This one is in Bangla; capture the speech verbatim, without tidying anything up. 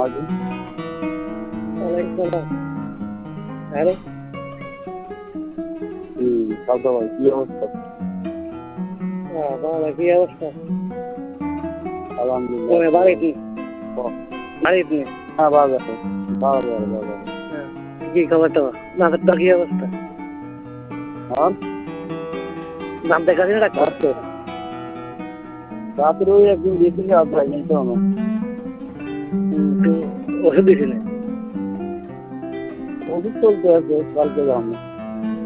আলাইকুম। ওয়ালাইকুম সালাম। হ্যালো। জি, কাকা ভাই কি অবস্থা? হ্যাঁ, ভালো, কি অবস্থা? আলহামদুলিল্লাহ। তুমি বাড়ি কি? ও, বাড়ি কি? হ্যাঁ ভালো আছে। ভালো ভালো ভালো। হ্যাঁ, কি খবর তোমার? দাঁতের কি অবস্থা? হ্যাঁ, দাঁত দেখাচ্ছি না ডাক্তার? রাত্রে রাত্রে ওই একদিন দিয়েছিল আপনার নিতে হবে। হুম, তো ওষুধ দিছিলে? ওষুধ চলতে আছে, কালকে যাবো।